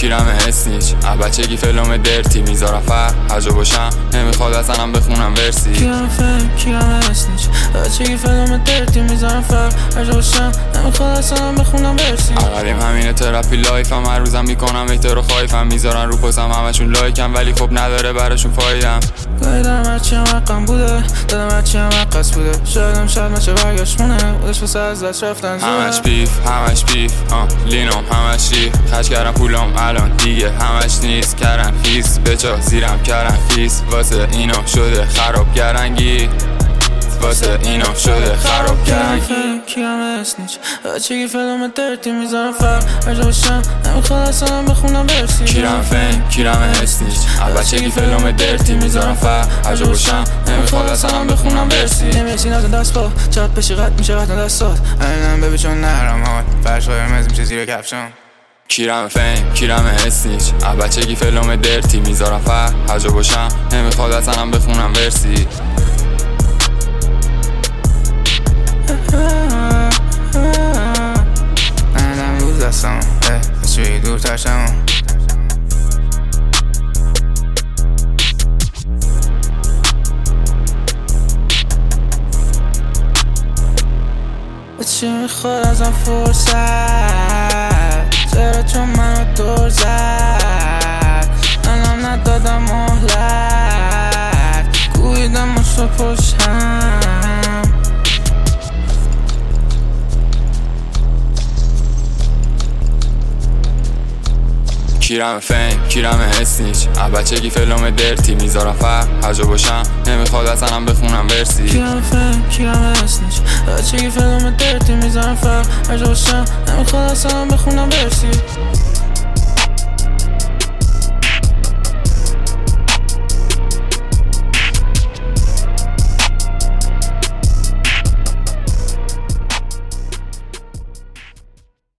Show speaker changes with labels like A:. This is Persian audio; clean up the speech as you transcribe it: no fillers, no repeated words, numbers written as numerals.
A: کیرم اسنیچ بچگی فلوم درتی میذارم فرق هجا باشم نمیخواد اصلا بخونم ورسی.
B: کیرم فهم کیرم اسنیچ بچگی فلوم درتی میذارم فرق هجا باشم نمیخواد اصلا بخونم ورسی.
A: اقلیم همینه تراپی لایفم هر روزم میکنم ایتر و خایفم میذارن رو پستم همشون لایکم ولی خب نداره براشون فایدم.
B: گاهی دارم هرچی هم حقم بوده دادم هرچی هم حقص بوده شایدم شاید نشه برگشت مونه بودش بسه از دست رفتن زوده.
A: همش بیف لینم همش ریخ خش کردم پولم الان دیگه همش نیست کردن خیس بچا زیرم کردن خیس واسه اینو شده خراب گرنگی واسه اینو شده خراب گرنگی.
B: کیرم اسنیچ بچگی فلوم درتی میذارم فرق هجا باشم نمیخواد اصلا بخونم ورسی.
A: کیرم فهم کیرم اسنیچ بچگی فلوم درتی میذارم فرق هجا باشم نمیخواد اصلا بخونم ورسی.
B: نمیرسین از دست با چپ بشی قد میشه قد دستات
C: اینم ببی چون نرم حال فرش قرمز میشه زیر کفشم.
A: کیرم فهم کیرم اسنیچ بچگی فلوم درتی میذارم فرق هجا باشم نمیخواد اصلا بخونم ورسی.
C: منم روز دستم بچوی دور ترشم
B: چی میخواد ازم فرصت چرا چون منو دور زد الان ندادم مهلت گویدم مشو پشتم.
A: کیرم فهم کیرم اسنیچ بچگی فلوم درتی میذارم فرق هجا باشم نمیخواد اصلا بخونم ورسی.
B: کیرم فهم کیرم اسنیچ بچگی فلوم درتی میذارم فرق هجا باشم نمیخواد اصلا بخونم ورسی.